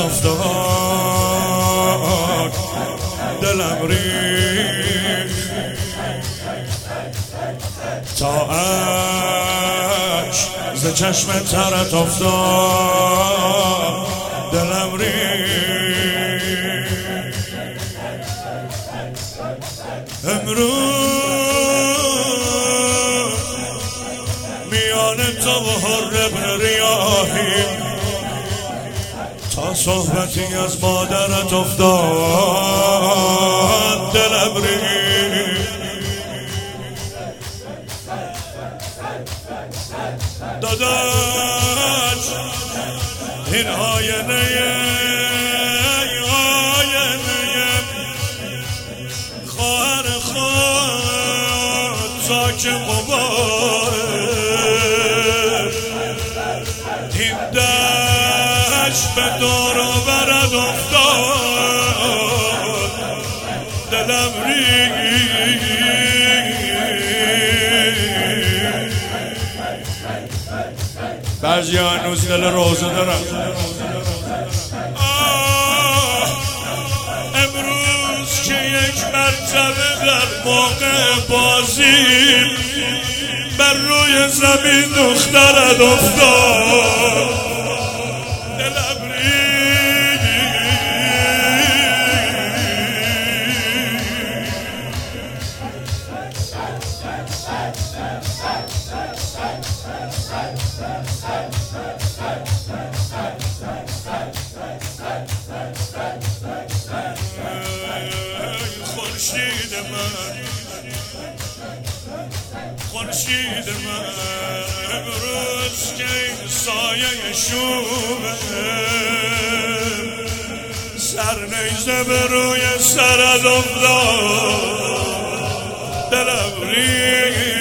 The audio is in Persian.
افتاد دلم ریخت تا اشک ز چشم ترت افتاد دلم ریخت امروز میان تو و حر ابن ریاحی تا صحبتی از مادرت افتاد دلم ریخت داداش این آینه خواهر خود زاک مبارک این دشت به دور و برد افتاد دلم ریخت بعضی هنوز دل روزه دارن امروز که یک مرتبه در موقع بازی بر روی زمین دخترت افتاد دلم ریخت خورشید من امروز که این سایه شومه سر نیزه به روی سرت افتاد دلم ریخت